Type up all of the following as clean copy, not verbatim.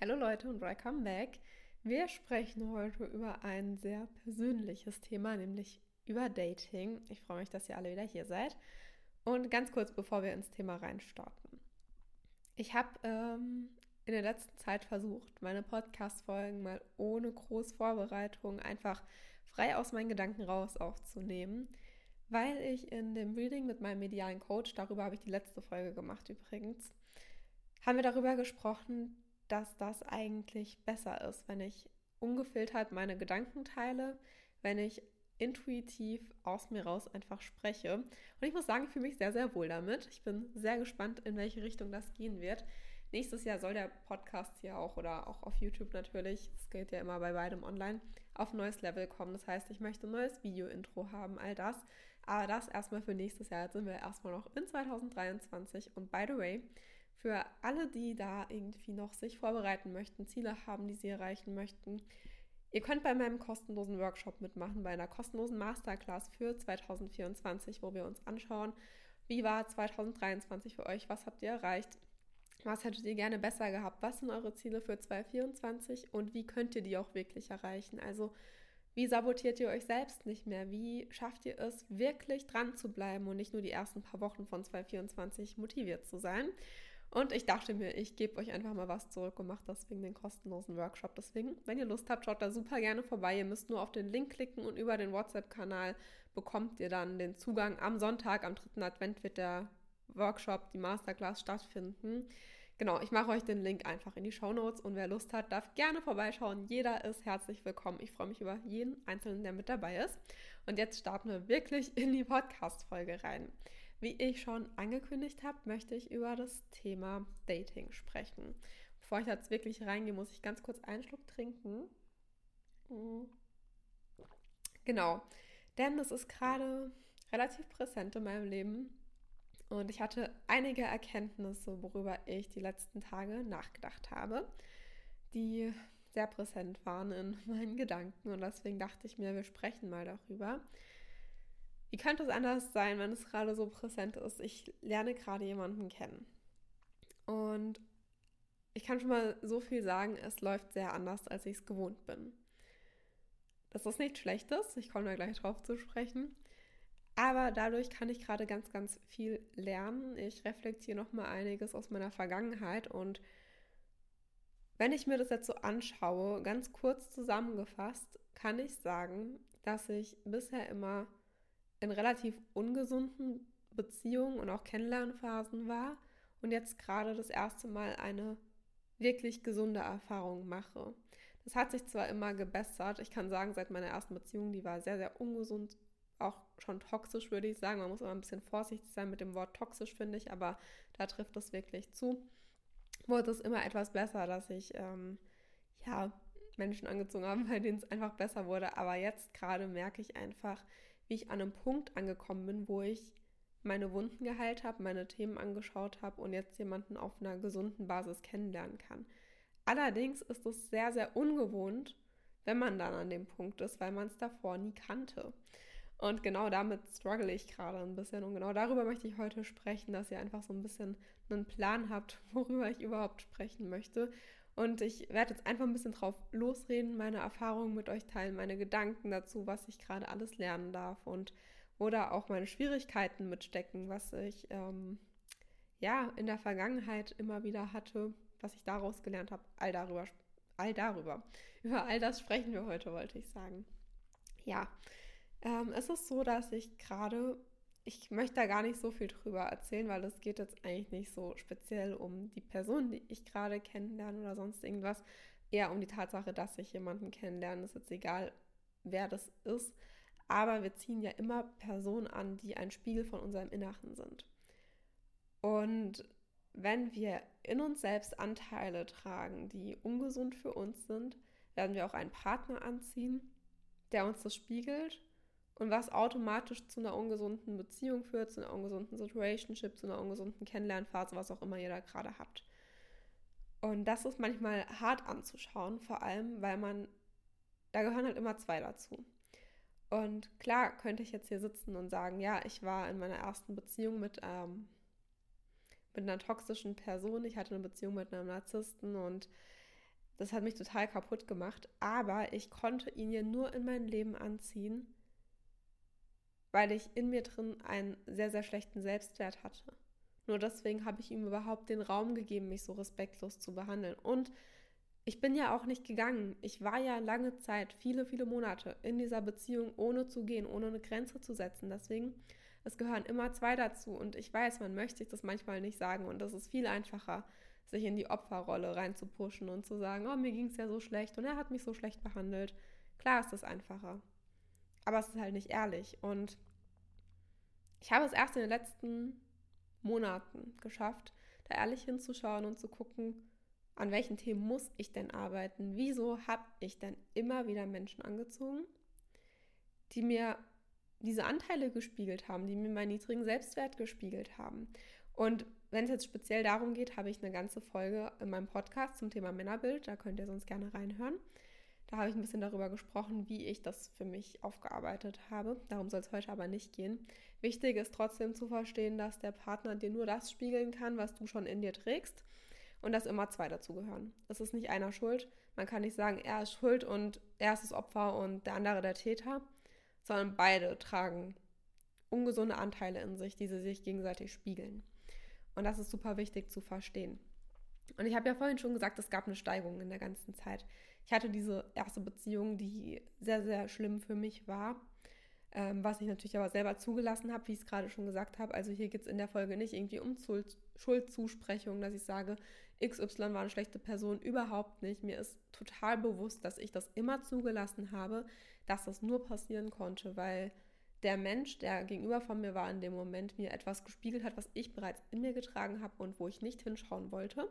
Hallo Leute und welcome back. Wir sprechen heute über ein sehr persönliches Thema, nämlich über Dating. Ich freue mich, dass ihr alle wieder hier seid. Und ganz kurz, bevor wir ins Thema reinstarten. Ich habe in der letzten Zeit versucht, meine Podcast-Folgen mal ohne große Vorbereitung einfach frei aus meinen Gedanken raus aufzunehmen, weil ich in dem Reading mit meinem medialen Coach, darüber habe ich die letzte Folge gemacht übrigens, haben wir darüber gesprochen, dass das eigentlich besser ist, wenn ich ungefiltert meine Gedanken teile, wenn ich intuitiv aus mir raus einfach spreche. Und ich muss sagen, ich fühle mich sehr, sehr wohl damit. Ich bin sehr gespannt, in welche Richtung das gehen wird. Nächstes Jahr soll der Podcast hier auch oder auch auf YouTube natürlich, das geht ja immer bei beidem online, auf ein neues Level kommen. Das heißt, ich möchte ein neues Video-Intro haben, all das. Aber das erstmal für nächstes Jahr. Jetzt sind wir erstmal noch in 2023. Und by the way, für alle, die da irgendwie noch sich vorbereiten möchten, Ziele haben, die sie erreichen möchten, ihr könnt bei meinem kostenlosen Workshop mitmachen, bei einer kostenlosen Masterclass für 2024, wo wir uns anschauen, wie war 2023 für euch, was habt ihr erreicht, was hättet ihr gerne besser gehabt, was sind eure Ziele für 2024 und wie könnt ihr die auch wirklich erreichen. Also wie sabotiert ihr euch selbst nicht mehr? Wie schafft ihr es, wirklich dran zu bleiben und nicht nur die ersten paar Wochen von 2024 motiviert zu sein? Und ich dachte mir, ich gebe euch einfach mal was zurück und mache deswegen den kostenlosen Workshop. Deswegen, wenn ihr Lust habt, schaut da super gerne vorbei. Ihr müsst nur auf den Link klicken und über den WhatsApp-Kanal bekommt ihr dann den Zugang. Am Sonntag, am 3. Advent wird der Workshop, die Masterclass stattfinden. Genau, ich mache euch den Link einfach in die Shownotes und wer Lust hat, darf gerne vorbeischauen. Jeder ist herzlich willkommen. Ich freue mich über jeden Einzelnen, der mit dabei ist. Und jetzt starten wir wirklich in die Podcast-Folge rein. Wie ich schon angekündigt habe, möchte ich über das Thema Dating sprechen. Bevor ich jetzt wirklich reingehe, muss ich ganz kurz einen Schluck trinken. Genau, denn es ist gerade relativ präsent in meinem Leben. Und ich hatte einige Erkenntnisse, worüber ich die letzten Tage nachgedacht habe, die sehr präsent waren in meinen Gedanken. Und deswegen dachte ich mir, wir sprechen mal darüber. Wie könnte es anders sein, wenn es gerade so präsent ist? Ich lerne gerade jemanden kennen. Und ich kann schon mal so viel sagen, es läuft sehr anders, als ich es gewohnt bin. Das ist nichts Schlechtes, ich komme da gleich drauf zu sprechen. Aber dadurch kann ich gerade ganz, ganz viel lernen. Ich reflektiere nochmal einiges aus meiner Vergangenheit und wenn ich mir das jetzt so anschaue, ganz kurz zusammengefasst, kann ich sagen, dass ich bisher immer in relativ ungesunden Beziehungen und auch Kennenlernphasen war und jetzt gerade das erste Mal eine wirklich gesunde Erfahrung mache. Das hat sich zwar immer gebessert, ich kann sagen, seit meiner ersten Beziehung, die war sehr, sehr ungesund, auch schon toxisch, würde ich sagen. Man muss immer ein bisschen vorsichtig sein mit dem Wort toxisch, finde ich, aber da trifft es wirklich zu. Wurde es immer etwas besser, dass ich Menschen angezogen habe, bei denen es einfach besser wurde. Aber jetzt gerade merke ich einfach, wie ich an einem Punkt angekommen bin, wo ich meine Wunden geheilt habe, meine Themen angeschaut habe und jetzt jemanden auf einer gesunden Basis kennenlernen kann. Allerdings ist es sehr, sehr ungewohnt, wenn man dann an dem Punkt ist, weil man es davor nie kannte. Und genau damit struggle ich gerade ein bisschen. Und genau darüber möchte ich heute sprechen, dass ihr einfach so ein bisschen einen Plan habt, worüber ich überhaupt sprechen möchte. Und ich werde jetzt einfach ein bisschen drauf losreden, meine Erfahrungen mit euch teilen, meine Gedanken dazu, was ich gerade alles lernen darf und wo da auch meine Schwierigkeiten mitstecken, was ich in der Vergangenheit immer wieder hatte, was ich daraus gelernt habe. Über all das sprechen wir heute, wollte ich sagen. Ja, es ist so, dass ich möchte da gar nicht so viel drüber erzählen, weil es geht jetzt eigentlich nicht so speziell um die Person, die ich gerade kennenlerne oder sonst irgendwas. Eher um die Tatsache, dass ich jemanden kennenlerne. Ist jetzt egal, wer das ist. Aber wir ziehen ja immer Personen an, die ein Spiegel von unserem Inneren sind. Und wenn wir in uns selbst Anteile tragen, die ungesund für uns sind, werden wir auch einen Partner anziehen, der uns das spiegelt und was automatisch zu einer ungesunden Beziehung führt, zu einer ungesunden Situationship, zu einer ungesunden Kennenlernphase, was auch immer ihr da gerade habt. Und das ist manchmal hart anzuschauen, vor allem, weil da gehören halt immer zwei dazu. Und klar könnte ich jetzt hier sitzen und sagen, ja, ich war in meiner ersten Beziehung mit einer toxischen Person, ich hatte eine Beziehung mit einem Narzissten und Das hat mich total kaputt gemacht, aber ich konnte ihn ja nur in mein Leben anziehen, weil ich in mir drin einen sehr, sehr schlechten Selbstwert hatte. Nur deswegen habe ich ihm überhaupt den Raum gegeben, mich so respektlos zu behandeln. Und ich bin ja auch nicht gegangen. Ich war ja lange Zeit, viele, viele Monate in dieser Beziehung, ohne zu gehen, ohne eine Grenze zu setzen. Deswegen, es gehören immer zwei dazu. Und ich weiß, man möchte sich das manchmal nicht sagen. Und das ist viel einfacher, sich in die Opferrolle reinzupuschen und zu sagen, oh, mir ging es ja so schlecht und er hat mich so schlecht behandelt. Klar ist das einfacher. Aber es ist halt nicht ehrlich. Und ich habe es erst in den letzten Monaten geschafft, da ehrlich hinzuschauen und zu gucken, an welchen Themen muss ich denn arbeiten? Wieso habe ich denn immer wieder Menschen angezogen, die mir diese Anteile gespiegelt haben, die mir meinen niedrigen Selbstwert gespiegelt haben? Und wenn es jetzt speziell darum geht, habe ich eine ganze Folge in meinem Podcast zum Thema Männerbild, da könnt ihr sonst gerne reinhören. Da habe ich ein bisschen darüber gesprochen, wie ich das für mich aufgearbeitet habe. Darum soll es heute aber nicht gehen. Wichtig ist trotzdem zu verstehen, dass der Partner dir nur das spiegeln kann, was du schon in dir trägst und dass immer zwei dazugehören. Es ist nicht einer schuld. Man kann nicht sagen, er ist schuld und er ist das Opfer und der andere der Täter, sondern beide tragen ungesunde Anteile in sich, die sie sich gegenseitig spiegeln. Und das ist super wichtig zu verstehen. Und ich habe ja vorhin schon gesagt, es gab eine Steigerung in der ganzen Zeit. Ich hatte diese erste Beziehung, die sehr, sehr schlimm für mich war, was ich natürlich aber selber zugelassen habe, wie ich es gerade schon gesagt habe. Also hier geht es in der Folge nicht irgendwie um Schuldzusprechung, dass ich sage, XY war eine schlechte Person, überhaupt nicht. Mir ist total bewusst, dass ich das immer zugelassen habe, dass das nur passieren konnte, weil der Mensch, der gegenüber von mir war in dem Moment, mir etwas gespiegelt hat, was ich bereits in mir getragen habe und wo ich nicht hinschauen wollte.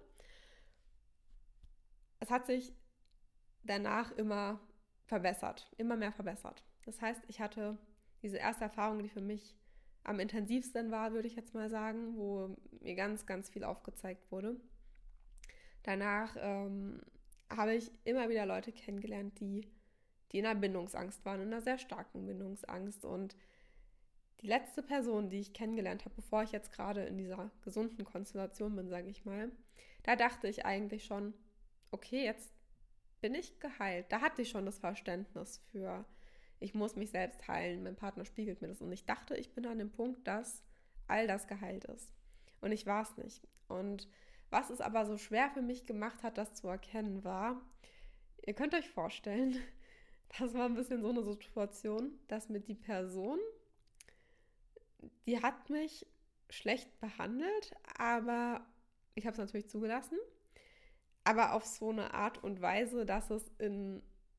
Es hat sich danach immer verbessert, immer mehr verbessert. Das heißt, ich hatte diese erste Erfahrung, die für mich am intensivsten war, würde ich jetzt mal sagen, wo mir ganz, ganz viel aufgezeigt wurde. Danach habe ich immer wieder Leute kennengelernt, die in einer Bindungsangst waren, in einer sehr starken Bindungsangst. Und die letzte Person, die ich kennengelernt habe, bevor ich jetzt gerade in dieser gesunden Konstellation bin, sage ich mal, da dachte ich eigentlich schon, okay, jetzt bin ich geheilt. Da hatte ich schon das Verständnis für, ich muss mich selbst heilen, mein Partner spiegelt mir das. Und ich dachte, ich bin an dem Punkt, dass all das geheilt ist. Und ich war es nicht. Und was es aber so schwer für mich gemacht hat, das zu erkennen, war, ihr könnt euch vorstellen, das war ein bisschen so eine Situation, dass mir die Person, die hat mich schlecht behandelt, aber ich habe es natürlich zugelassen, aber auf so eine Art und Weise, dass es in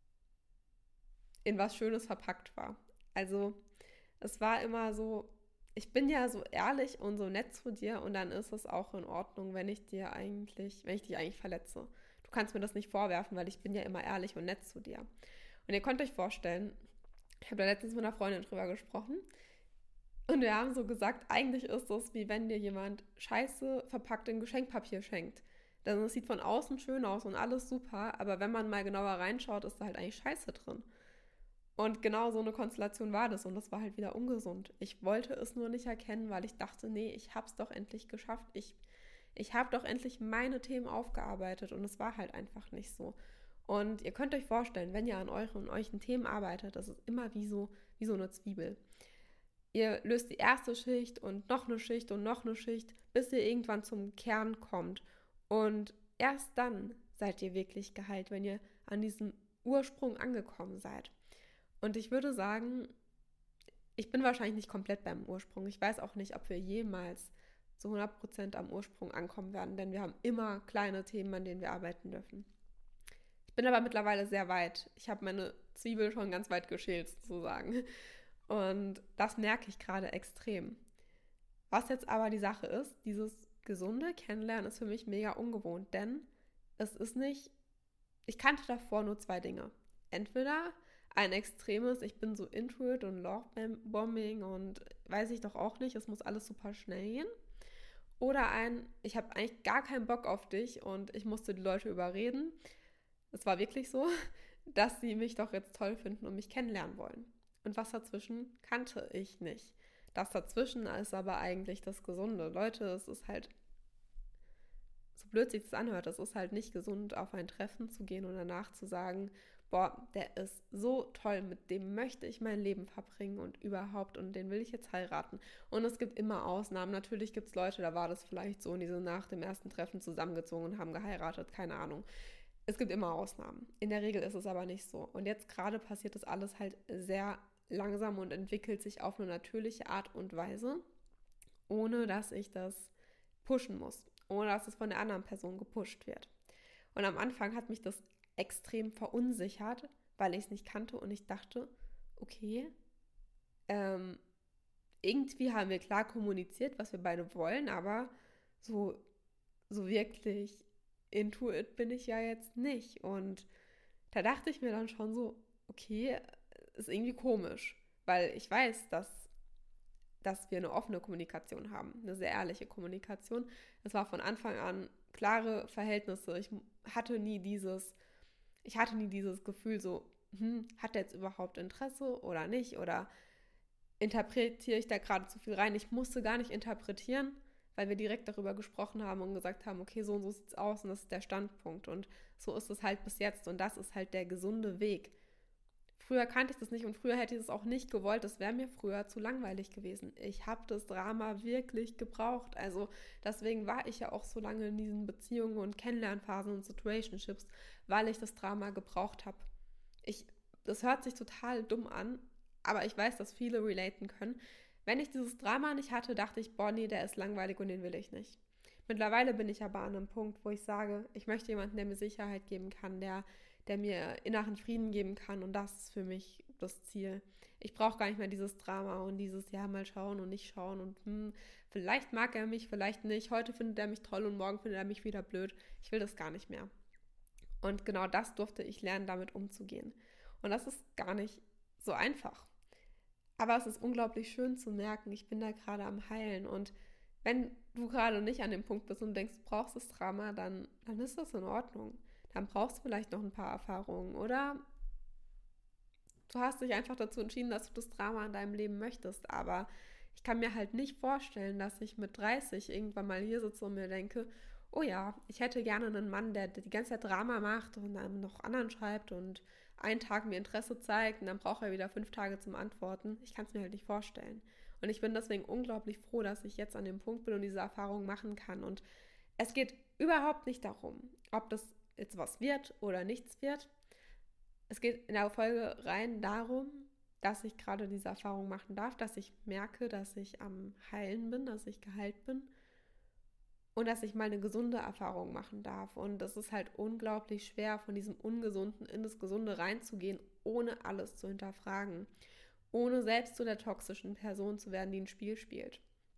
was Schönes verpackt war. Also es war immer so, ich bin ja so ehrlich und so nett zu dir und dann ist es auch in Ordnung, wenn ich dich eigentlich verletze. Du kannst mir das nicht vorwerfen, weil ich bin ja immer ehrlich und nett zu dir. Und ihr könnt euch vorstellen, ich habe da letztens mit einer Freundin drüber gesprochen und wir haben so gesagt, eigentlich ist es wie wenn dir jemand Scheiße verpackt in Geschenkpapier schenkt. Denn es sieht von außen schön aus und alles super, aber wenn man mal genauer reinschaut, ist da halt eigentlich Scheiße drin. Und genau so eine Konstellation war das und das war halt wieder ungesund. Ich wollte es nur nicht erkennen, weil ich dachte, nee, ich hab's doch endlich geschafft. Ich habe doch endlich meine Themen aufgearbeitet und es war halt einfach nicht so. Und ihr könnt euch vorstellen, wenn ihr an euren Themen arbeitet, das ist immer wie so eine Zwiebel. Ihr löst die erste Schicht und noch eine Schicht und noch eine Schicht, bis ihr irgendwann zum Kern kommt. Und erst dann seid ihr wirklich geheilt, wenn ihr an diesem Ursprung angekommen seid. Und ich würde sagen, ich bin wahrscheinlich nicht komplett beim Ursprung. Ich weiß auch nicht, ob wir jemals zu 100% am Ursprung ankommen werden, denn wir haben immer kleine Themen, an denen wir arbeiten dürfen. Ich bin aber mittlerweile sehr weit. Ich habe meine Zwiebel schon ganz weit geschält, sozusagen. Und das merke ich gerade extrem. Was jetzt aber die Sache ist, dieses gesunde Kennenlernen ist für mich mega ungewohnt, denn es ist nicht, ich kannte davor nur zwei Dinge. Entweder ein extremes, ich bin so into it und Love-Bombing und weiß ich doch auch nicht, es muss alles super schnell gehen. Oder ein, ich habe eigentlich gar keinen Bock auf dich und ich musste die Leute überreden. Es war wirklich so, dass sie mich doch jetzt toll finden und mich kennenlernen wollen. Und was dazwischen kannte ich nicht. Das dazwischen ist aber eigentlich das Gesunde. Leute, es ist halt so blöd sich das anhört, es ist halt nicht gesund, auf ein Treffen zu gehen und danach zu sagen, boah, der ist so toll, mit dem möchte ich mein Leben verbringen und überhaupt und den will ich jetzt heiraten. Und es gibt immer Ausnahmen. Natürlich gibt es Leute, da war das vielleicht so und die sind nach dem ersten Treffen zusammengezogen und haben geheiratet, keine Ahnung. Es gibt immer Ausnahmen. In der Regel ist es aber nicht so. Und jetzt gerade passiert das alles halt sehr langsam und entwickelt sich auf eine natürliche Art und Weise, ohne dass ich das pushen muss, ohne dass es von der anderen Person gepusht wird. Und am Anfang hat mich das extrem verunsichert, weil ich es nicht kannte und ich dachte, okay, irgendwie haben wir klar kommuniziert, was wir beide wollen, aber so, so wirklich into it bin ich ja jetzt nicht. Und da dachte ich mir dann schon so, okay, ist irgendwie komisch, weil ich weiß, dass wir eine offene Kommunikation haben, eine sehr ehrliche Kommunikation. Es war von Anfang an klare Verhältnisse. Ich hatte nie dieses Gefühl so, hat er jetzt überhaupt Interesse oder nicht? Oder interpretiere ich da gerade zu viel rein? Ich musste gar nicht interpretieren, weil wir direkt darüber gesprochen haben und gesagt haben, okay, so und so sieht es aus und das ist der Standpunkt. Und so ist es halt bis jetzt und das ist halt der gesunde Weg. Früher kannte ich das nicht und früher hätte ich es auch nicht gewollt. Das wäre mir früher zu langweilig gewesen. Ich habe das Drama wirklich gebraucht. Also deswegen war ich ja auch so lange in diesen Beziehungen und Kennenlernphasen und Situationships, weil ich das Drama gebraucht habe. Das hört sich total dumm an, aber ich weiß, dass viele relaten können. Wenn ich dieses Drama nicht hatte, dachte ich, boah, nee, der ist langweilig und den will ich nicht. Mittlerweile bin ich aber an einem Punkt, wo ich sage, ich möchte jemanden, der mir Sicherheit geben kann, der mir inneren Frieden geben kann und das ist für mich das Ziel. Ich brauche gar nicht mehr dieses Drama und dieses, ja, mal schauen und nicht schauen und vielleicht mag er mich, vielleicht nicht. Heute findet er mich toll und morgen findet er mich wieder blöd. Ich will das gar nicht mehr. Und genau das durfte ich lernen, damit umzugehen. Und das ist gar nicht so einfach. Aber es ist unglaublich schön zu merken, ich bin da gerade am Heilen. Und wenn du gerade nicht an dem Punkt bist und denkst, du brauchst das Drama, dann ist das in Ordnung. Dann brauchst du vielleicht noch ein paar Erfahrungen. Oder du hast dich einfach dazu entschieden, dass du das Drama in deinem Leben möchtest. Aber ich kann mir halt nicht vorstellen, dass ich mit 30 irgendwann mal hier sitze und mir denke, oh ja, ich hätte gerne einen Mann, der die ganze Zeit Drama macht und dann noch anderen schreibt und einen Tag mir Interesse zeigt und dann braucht er wieder 5 Tage zum Antworten. Ich kann es mir halt nicht vorstellen. Und ich bin deswegen unglaublich froh, dass ich jetzt an dem Punkt bin und diese Erfahrung machen kann. Und es geht überhaupt nicht darum, ob das jetzt was wird oder nichts wird. Es geht in der Folge rein darum, dass ich gerade diese Erfahrung machen darf, dass ich merke, dass ich am Heilen bin, dass ich geheilt bin und dass ich mal eine gesunde Erfahrung machen darf. Und das ist halt unglaublich schwer, von diesem Ungesunden in das Gesunde reinzugehen, ohne alles zu hinterfragen, ohne selbst zu der toxischen Person zu werden, die ein Spiel spielt.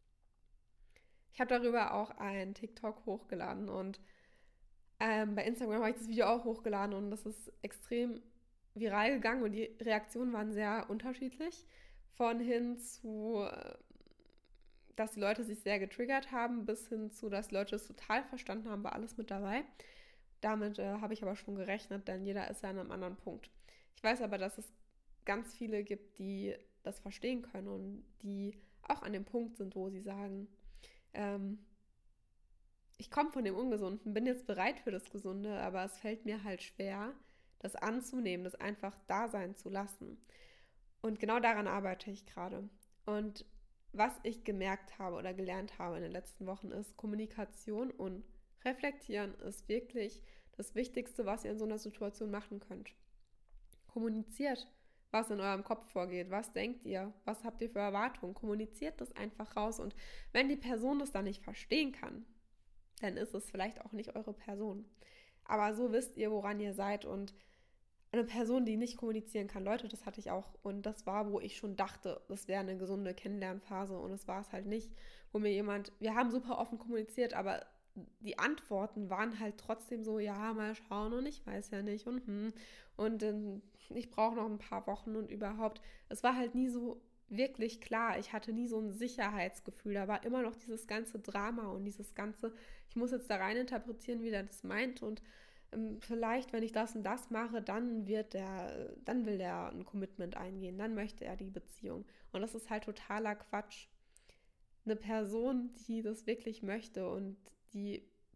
Ich habe darüber auch ein TikTok hochgeladen und bei Instagram habe ich das Video auch hochgeladen und das ist extrem viral gegangen und die Reaktionen waren sehr unterschiedlich. Von hin zu, dass die Leute sich sehr getriggert haben, bis hin zu, dass die Leute es total verstanden haben, war alles mit dabei. Damit habe ich aber schon gerechnet, denn jeder ist ja an einem anderen Punkt. Ich weiß aber, dass es ganz viele gibt, die das verstehen können und die auch an dem Punkt sind, wo sie sagen, ich komme von dem Ungesunden, bin jetzt bereit für das Gesunde, aber es fällt mir halt schwer, das anzunehmen, das einfach da sein zu lassen. Und genau daran arbeite ich gerade. Und was ich gemerkt habe oder gelernt habe in den letzten Wochen ist, Kommunikation und Reflektieren ist wirklich das Wichtigste, was ihr in so einer Situation machen könnt. Kommuniziert, was in eurem Kopf vorgeht, was denkt ihr, was habt ihr für Erwartungen, kommuniziert das einfach raus und wenn die Person das dann nicht verstehen kann, dann ist es vielleicht auch nicht eure Person. Aber so wisst ihr, woran ihr seid und eine Person, die nicht kommunizieren kann, Leute, das hatte ich auch und das war, wo ich schon dachte, das wäre eine gesunde Kennenlernphase und es war es halt nicht, wo mir wir haben super offen kommuniziert, aber die Antworten waren halt trotzdem so, ja, mal schauen und ich weiß ja nicht und ich brauche noch ein paar Wochen und überhaupt, es war halt nie so wirklich klar, ich hatte nie so ein Sicherheitsgefühl, da war immer noch dieses ganze Drama und dieses ganze, ich muss jetzt da rein interpretieren, wie der das meint und vielleicht, wenn ich das und das mache, dann will der ein Commitment eingehen, dann möchte er die Beziehung und das ist halt totaler Quatsch. Eine Person, die das wirklich möchte und die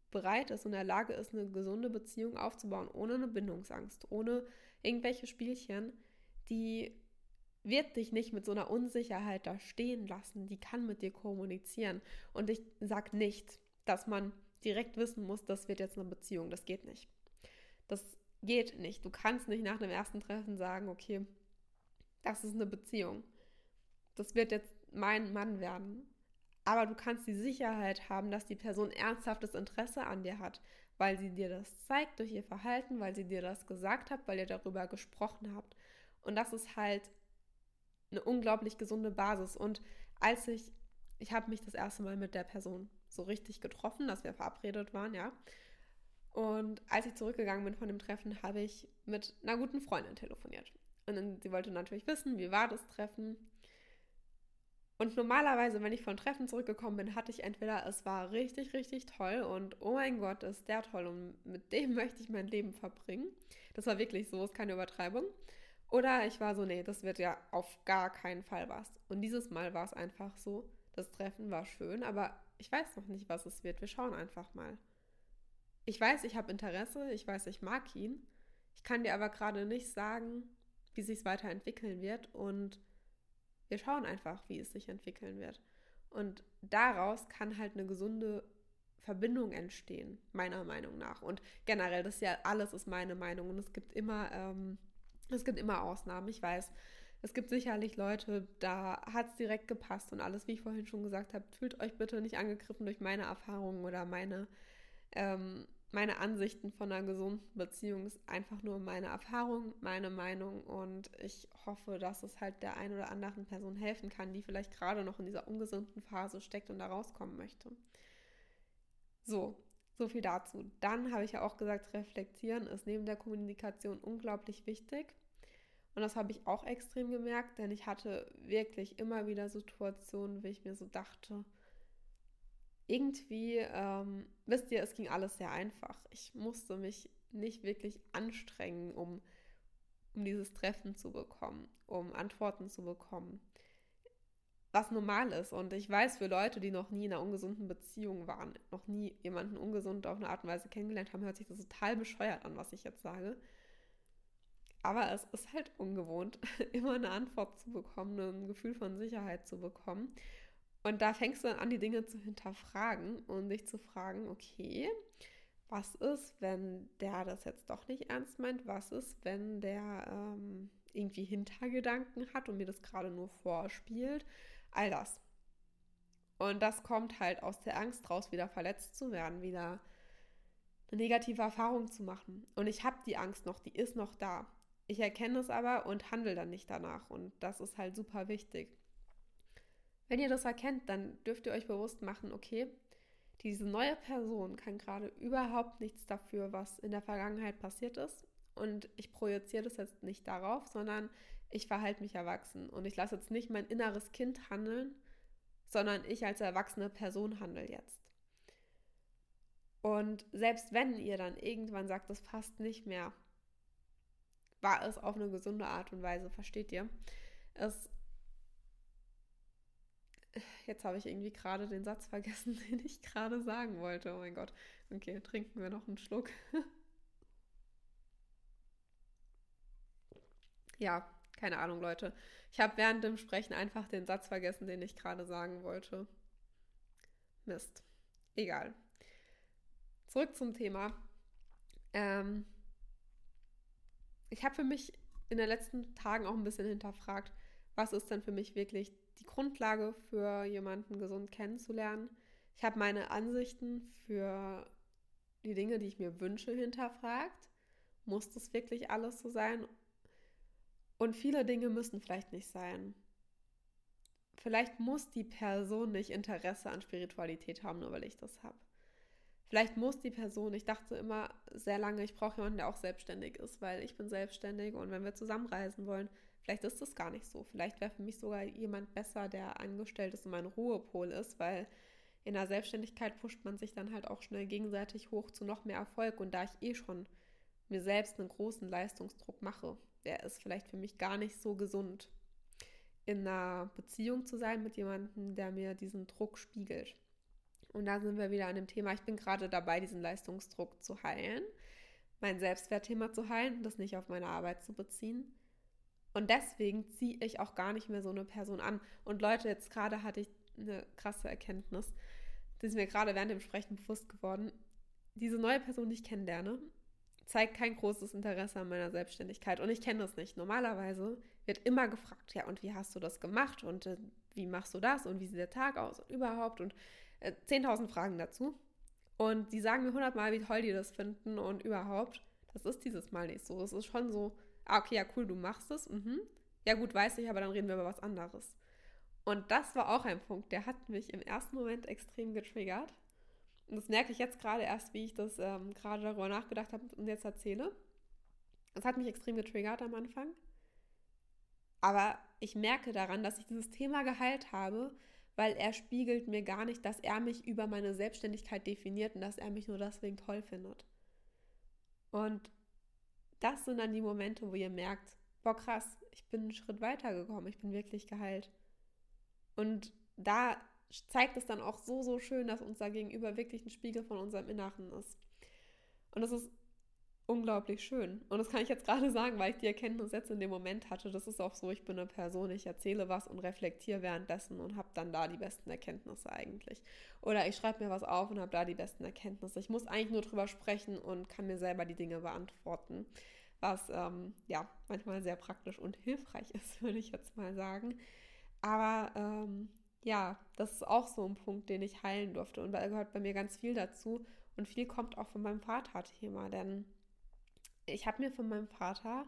bereit ist und in der Lage ist, eine gesunde Beziehung aufzubauen, ohne eine Bindungsangst, ohne irgendwelche Spielchen, die wird dich nicht mit so einer Unsicherheit da stehen lassen. Die kann mit dir kommunizieren. Und ich sage nicht, dass man direkt wissen muss, das wird jetzt eine Beziehung. Das geht nicht. Das geht nicht. Du kannst nicht nach einem ersten Treffen sagen, okay, das ist eine Beziehung. Das wird jetzt mein Mann werden. Aber du kannst die Sicherheit haben, dass die Person ernsthaftes Interesse an dir hat, weil sie dir das zeigt durch ihr Verhalten, weil sie dir das gesagt hat, weil ihr darüber gesprochen habt. Und das ist halt eine unglaublich gesunde Basis. Und ich habe mich das erste Mal mit der Person so richtig getroffen, dass wir verabredet waren, ja. Und als ich zurückgegangen bin von dem Treffen, habe ich mit einer guten Freundin telefoniert. Und dann, sie wollte natürlich wissen, wie war das Treffen. Und normalerweise, wenn ich von Treffen zurückgekommen bin, hatte ich entweder, es war richtig, richtig toll und oh mein Gott, ist der toll und mit dem möchte ich mein Leben verbringen. Das war wirklich so, ist keine Übertreibung. Oder ich war so, nee, das wird ja auf gar keinen Fall was. Und dieses Mal war es einfach so, das Treffen war schön, aber ich weiß noch nicht, was es wird. Wir schauen einfach mal. Ich weiß, ich habe Interesse, ich weiß, ich mag ihn. Ich kann dir aber gerade nicht sagen, wie sich es weiterentwickeln wird und wir schauen einfach, wie es sich entwickeln wird. Und daraus kann halt eine gesunde Verbindung entstehen, meiner Meinung nach. Und generell, das ist ja alles ist meine Meinung und es gibt immer Ausnahmen. Ich weiß, es gibt sicherlich Leute, da hat es direkt gepasst und alles, wie ich vorhin schon gesagt habe, fühlt euch bitte nicht angegriffen durch meine Erfahrungen oder meine Ansichten von einer gesunden Beziehung. Ist einfach nur meine Erfahrung, meine Meinung und ich hoffe, dass es halt der einen oder anderen Person helfen kann, die vielleicht gerade noch in dieser ungesunden Phase steckt und da rauskommen möchte. So viel dazu. Dann habe ich ja auch gesagt, reflektieren ist neben der Kommunikation unglaublich wichtig. Und das habe ich auch extrem gemerkt, denn ich hatte wirklich immer wieder Situationen, wo ich mir so dachte, irgendwie, wisst ihr, es ging alles sehr einfach. Ich musste mich nicht wirklich anstrengen, um dieses Treffen zu bekommen, um Antworten zu bekommen, was normal ist. Und ich weiß, für Leute, die noch nie in einer ungesunden Beziehung waren, noch nie jemanden ungesund auf eine Art und Weise kennengelernt haben, hört sich das total bescheuert an, was ich jetzt sage. Aber es ist halt ungewohnt, immer eine Antwort zu bekommen, ein Gefühl von Sicherheit zu bekommen. Und da fängst du dann an, die Dinge zu hinterfragen und dich zu fragen, okay, was ist, wenn der das jetzt doch nicht ernst meint? Was ist, wenn der irgendwie Hintergedanken hat und mir das gerade nur vorspielt? All das. Und das kommt halt aus der Angst raus, wieder verletzt zu werden, wieder eine negative Erfahrung zu machen. Und ich habe die Angst noch, die ist noch da. Ich erkenne es aber und handle dann nicht danach. Und das ist halt super wichtig. Wenn ihr das erkennt, dann dürft ihr euch bewusst machen, okay, diese neue Person kann gerade überhaupt nichts dafür, was in der Vergangenheit passiert ist. Und ich projiziere das jetzt nicht darauf, sondern ich verhalte mich erwachsen. Und ich lasse jetzt nicht mein inneres Kind handeln, sondern ich als erwachsene Person handle jetzt. Und selbst wenn ihr dann irgendwann sagt, das passt nicht mehr, war es auf eine gesunde Art und Weise, versteht ihr? Jetzt habe ich irgendwie gerade den Satz vergessen, den ich gerade sagen wollte. Oh mein Gott. Okay, trinken wir noch einen Schluck. Ja, keine Ahnung, Leute. Ich habe während dem Sprechen einfach den Satz vergessen, den ich gerade sagen wollte. Mist. Egal. Zurück zum Thema. Ich habe für mich in den letzten Tagen auch ein bisschen hinterfragt, was ist denn für mich wirklich die Grundlage für jemanden gesund kennenzulernen. Ich habe meine Ansichten für die Dinge, die ich mir wünsche, hinterfragt. Muss das wirklich alles so sein? Und viele Dinge müssen vielleicht nicht sein. Vielleicht muss die Person nicht Interesse an Spiritualität haben, nur weil ich das habe. Vielleicht muss die Person, ich dachte immer sehr lange, ich brauche jemanden, der auch selbstständig ist, weil ich bin selbstständig und wenn wir zusammenreisen wollen, vielleicht ist das gar nicht so. Vielleicht wäre für mich sogar jemand besser, der angestellt ist und mein Ruhepol ist, weil in der Selbstständigkeit pusht man sich dann halt auch schnell gegenseitig hoch zu noch mehr Erfolg. Und da ich eh schon mir selbst einen großen Leistungsdruck mache, der ist vielleicht für mich gar nicht so gesund, in einer Beziehung zu sein mit jemandem, der mir diesen Druck spiegelt. Und da sind wir wieder an dem Thema, ich bin gerade dabei, diesen Leistungsdruck zu heilen, mein Selbstwertthema zu heilen und das nicht auf meine Arbeit zu beziehen. Und deswegen ziehe ich auch gar nicht mehr so eine Person an. Und Leute, jetzt gerade hatte ich eine krasse Erkenntnis, die ist mir gerade während dem Sprechen bewusst geworden. Diese neue Person, die ich kennenlerne, zeigt kein großes Interesse an meiner Selbstständigkeit. Und ich kenne das nicht. Normalerweise wird immer gefragt, ja, und wie hast du das gemacht? Und wie machst du das? Und wie sieht der Tag aus? Und überhaupt? Und 10.000 Fragen dazu. Und die sagen mir 100 Mal, wie toll die das finden und überhaupt. Das ist dieses Mal nicht so. Es ist schon so, okay, ja, cool, du machst es. Mhm. Ja, gut, weiß ich, aber dann reden wir über was anderes. Und das war auch ein Punkt, der hat mich im ersten Moment extrem getriggert. Und das merke ich jetzt gerade erst, wie ich das gerade darüber nachgedacht habe und jetzt erzähle. Das hat mich extrem getriggert am Anfang. Aber ich merke daran, dass ich dieses Thema geheilt habe, weil er spiegelt mir gar nicht, dass er mich über meine Selbstständigkeit definiert und dass er mich nur deswegen toll findet. Und das sind dann die Momente, wo ihr merkt, boah krass, ich bin einen Schritt weiter gekommen, ich bin wirklich geheilt. Und da zeigt es dann auch so, so schön, dass unser Gegenüber wirklich ein Spiegel von unserem Inneren ist. Und das ist unglaublich schön. Und das kann ich jetzt gerade sagen, weil ich die Erkenntnis jetzt in dem Moment hatte. Das ist auch so, ich bin eine Person, ich erzähle was und reflektiere währenddessen und habe dann da die besten Erkenntnisse eigentlich. Oder ich schreibe mir was auf und habe da die besten Erkenntnisse. Ich muss eigentlich nur drüber sprechen und kann mir selber die Dinge beantworten. Was ja manchmal sehr praktisch und hilfreich ist, würde ich jetzt mal sagen. Aber ja, das ist auch so ein Punkt, den ich heilen durfte. Und da gehört bei mir ganz viel dazu. Und viel kommt auch von meinem Vater-Thema. Denn ich habe mir von meinem Vater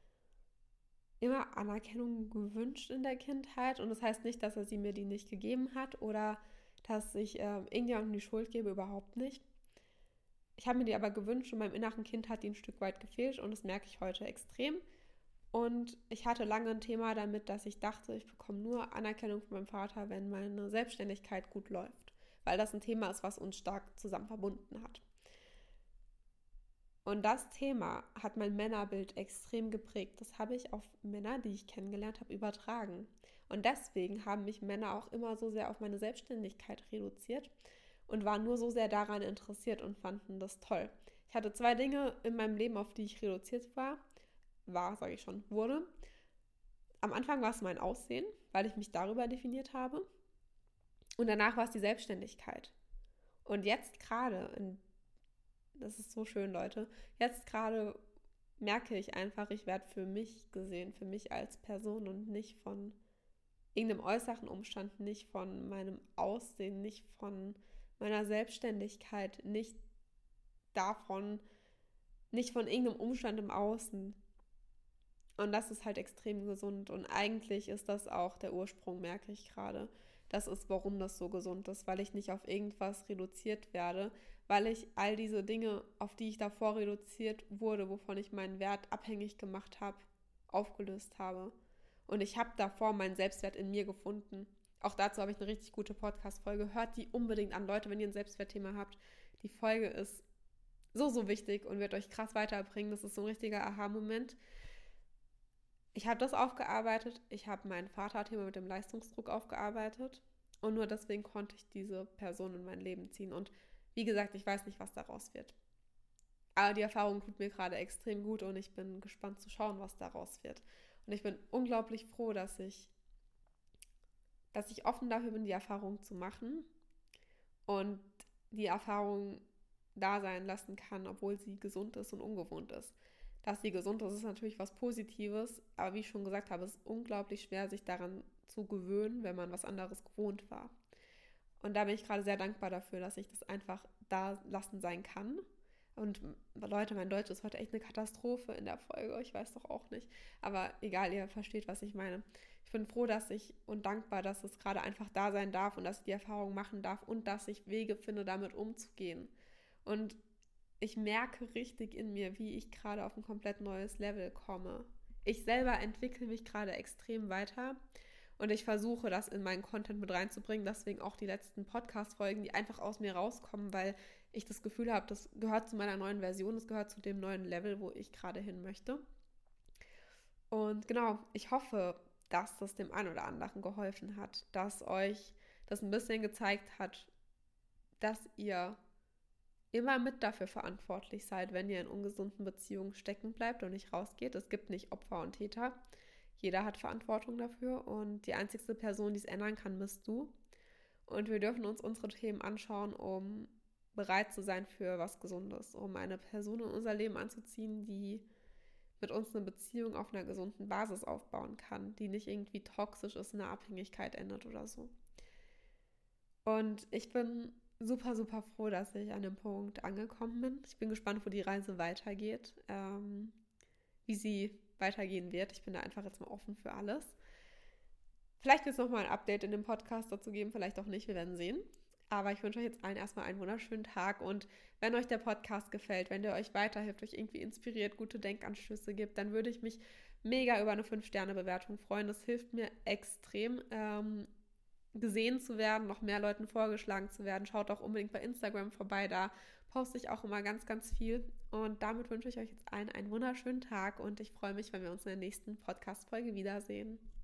immer Anerkennung gewünscht in der Kindheit. Und das heißt nicht, dass er sie mir die nicht gegeben hat oder dass ich irgendjemandem die Schuld gebe, überhaupt nicht. Ich habe mir die aber gewünscht und meinem inneren Kind hat die ein Stück weit gefehlt und das merke ich heute extrem. Und ich hatte lange ein Thema damit, dass ich dachte, ich bekomme nur Anerkennung von meinem Vater, wenn meine Selbstständigkeit gut läuft. Weil das ein Thema ist, was uns stark zusammen verbunden hat. Und das Thema hat mein Männerbild extrem geprägt. Das habe ich auf Männer, die ich kennengelernt habe, übertragen. Und deswegen haben mich Männer auch immer so sehr auf meine Selbstständigkeit reduziert und waren nur so sehr daran interessiert und fanden das toll. Ich hatte 2 Dinge in meinem Leben, auf die ich reduziert sage ich schon, wurde. Am Anfang war es mein Aussehen, weil ich mich darüber definiert habe. Und danach war es die Selbstständigkeit. Und jetzt gerade, das ist so schön, Leute, jetzt gerade merke ich einfach, ich werde für mich gesehen, für mich als Person und nicht von irgendeinem äußeren Umstand, nicht von meinem Aussehen, nicht von meiner Selbstständigkeit, nicht davon, nicht von irgendeinem Umstand im Außen. Und das ist halt extrem gesund. Und eigentlich ist das auch der Ursprung, merke ich gerade. Das ist, warum das so gesund ist, weil ich nicht auf irgendwas reduziert werde, weil ich all diese Dinge, auf die ich davor reduziert wurde, wovon ich meinen Wert abhängig gemacht habe, aufgelöst habe. Und ich habe davor meinen Selbstwert in mir gefunden. Auch dazu habe ich eine richtig gute Podcast-Folge. Hört die unbedingt an, Leute, wenn ihr ein Selbstwertthema habt. Die Folge ist so, so wichtig und wird euch krass weiterbringen. Das ist so ein richtiger Aha-Moment. Ich habe das aufgearbeitet, ich habe mein Vaterthema mit dem Leistungsdruck aufgearbeitet und nur deswegen konnte ich diese Person in mein Leben ziehen. Und wie gesagt, ich weiß nicht, was daraus wird. Aber die Erfahrung tut mir gerade extrem gut und ich bin gespannt zu schauen, was daraus wird. Und ich bin unglaublich froh, dass ich offen dafür bin, die Erfahrung zu machen und die Erfahrung da sein lassen kann, obwohl sie gesund ist und ungewohnt ist. Dass sie gesund ist, ist natürlich was Positives, aber wie ich schon gesagt habe, es ist unglaublich schwer, sich daran zu gewöhnen, wenn man was anderes gewohnt war. Und da bin ich gerade sehr dankbar dafür, dass ich das einfach da lassen sein kann. Und Leute, mein Deutsch ist heute echt eine Katastrophe in der Folge. Ich weiß doch auch nicht. Aber egal, ihr versteht, was ich meine. Ich bin froh, und dankbar, dass es gerade einfach da sein darf und dass ich die Erfahrung machen darf und dass ich Wege finde, damit umzugehen. Und ich merke richtig in mir, wie ich gerade auf ein komplett neues Level komme. Ich selber entwickle mich gerade extrem weiter und ich versuche, das in meinen Content mit reinzubringen. Deswegen auch die letzten Podcast-Folgen, die einfach aus mir rauskommen, weil ich das Gefühl habe, das gehört zu meiner neuen Version, das gehört zu dem neuen Level, wo ich gerade hin möchte. Und genau, ich hoffe, dass das dem einen oder anderen geholfen hat, dass euch das ein bisschen gezeigt hat, dass ihr immer mit dafür verantwortlich seid, wenn ihr in ungesunden Beziehungen stecken bleibt und nicht rausgeht. Es gibt nicht Opfer und Täter. Jeder hat Verantwortung dafür und die einzigste Person, die es ändern kann, bist du. Und wir dürfen uns unsere Themen anschauen, um bereit zu sein für was Gesundes, um eine Person in unser Leben anzuziehen, die mit uns eine Beziehung auf einer gesunden Basis aufbauen kann, die nicht irgendwie toxisch ist, in einer Abhängigkeit endet oder so. Und ich bin super, super froh, dass ich an dem Punkt angekommen bin. Ich bin gespannt, wo die Reise weitergeht, wie sie weitergehen wird. Ich bin da einfach jetzt mal offen für alles. Vielleicht wird es nochmal ein Update in dem Podcast dazu geben, vielleicht auch nicht, wir werden sehen. Aber ich wünsche euch jetzt allen erstmal einen wunderschönen Tag und wenn euch der Podcast gefällt, wenn der euch weiterhilft, euch irgendwie inspiriert, gute Denkanstöße gibt, dann würde ich mich mega über eine 5-Sterne-Bewertung freuen. Das hilft mir extrem, gesehen zu werden, noch mehr Leuten vorgeschlagen zu werden. Schaut auch unbedingt bei Instagram vorbei, da poste ich auch immer ganz, ganz viel. Und damit wünsche ich euch jetzt allen einen wunderschönen Tag und ich freue mich, wenn wir uns in der nächsten Podcast-Folge wiedersehen.